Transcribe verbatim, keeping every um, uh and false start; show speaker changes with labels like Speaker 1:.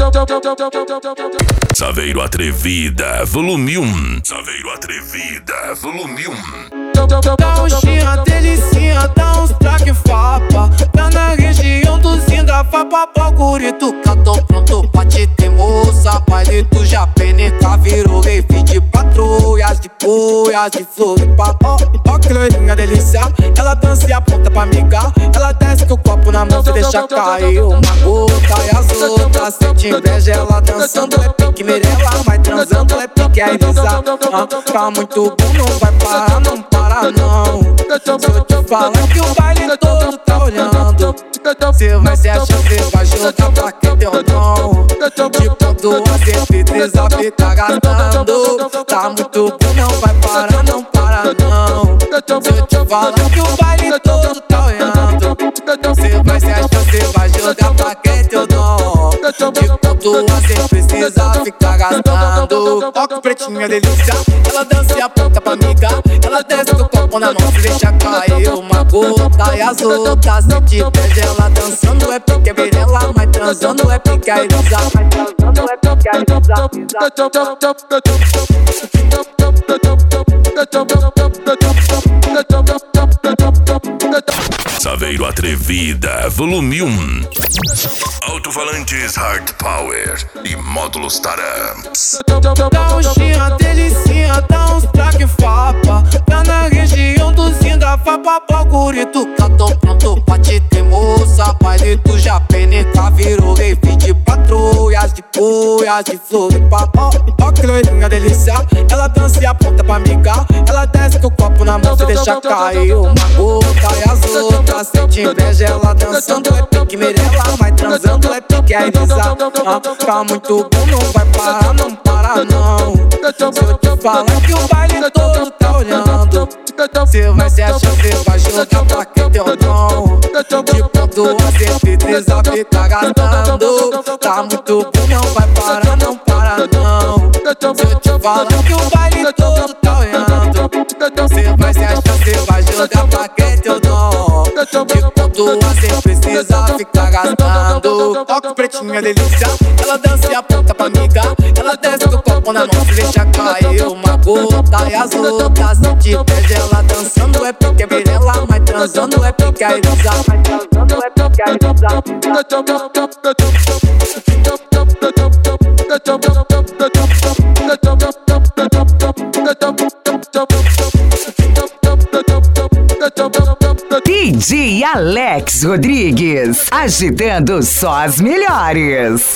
Speaker 1: Saveiro Atrevida, volume um. Saveiro Atrevida, volume um.
Speaker 2: Dá uns tinha delicinha, dá uns traque fapa. Tá na região do Zinga, fapa pra gurituca. Tô pronto pra te ter moça. Baile do Japeneca virou rave de patrulhas, de cuias, de Floripa. Ó, ó que loirinha delícia, ela dança e aponta pra amiga. Ela desce com o copo na mão, se deixa cair uma gota. E as outras sente inveja, ela dançando é pique Mirella, vai transando é pique a Elisa. Ah, tá muito bom, não vai parar, não para não. Se eu te falar que o baile todo tá olhando, cê vai se achar, cê vai jogar pra que teu dom. De quando a certeza fica gastando, tá muito bom, não vai parar, não para não. Se eu te falar que o baile todo tá olhando, cê vai se achar, cê vai jogar pra que teu dom. De quando a cê precisa ficar gastando. Toque pretinha delícia, ela dança e aponta pra amiga. Ela desce com o copo na mão, se deixa cair uma gota. E as outras sente inveja, ela dançando é pique Mirella, mas transando é pique a Elisa. Mas transando é pique a Elisa.
Speaker 1: Saveiro Atrevida, volume um. Alto-falantes Hard Power e módulos Taramps.
Speaker 2: Dá uns tinha delicinha, dá uns traque fapa. Tá na região do Zinga, fapa pra gurituca. Tô pronto pra te ter moça. Baile do Japeneca virou rave de patrulhas, de cuias, de Floripa. Ó, ó que loirinha delícia, ela dança e aponta pra amiga. Ela desce com o copo na mão, se deixa cair uma gota. E as outras sente inveja, ela dançando é pique Mirella, mas transando é pique a Elisa. Ah, tá muito bom, não vai parar, não para não. Se eu te falar que o baile todo tá olhando, cê vai se achar, cê vai jogar pra que teu dom. De quando a certeza fica gastando, tá muito bom, não vai parar, não para não. Se eu te falar que o baile todo tá olhando, cê vai se achar, cê vai jogar pra que teu dom. De quando a cê precisa ficar gastando. Toque pretinha delícia, ela dança e aponta pra amiga. Ela desce com o copo na mão, se deixa cair uma gota. E as outras sente inveja, ela dançando é pique Mirella, mas transando é pique a Elisa. Mas transando é pique a Elisa.
Speaker 3: D J Alex Rodrigues, agitando só as melhores.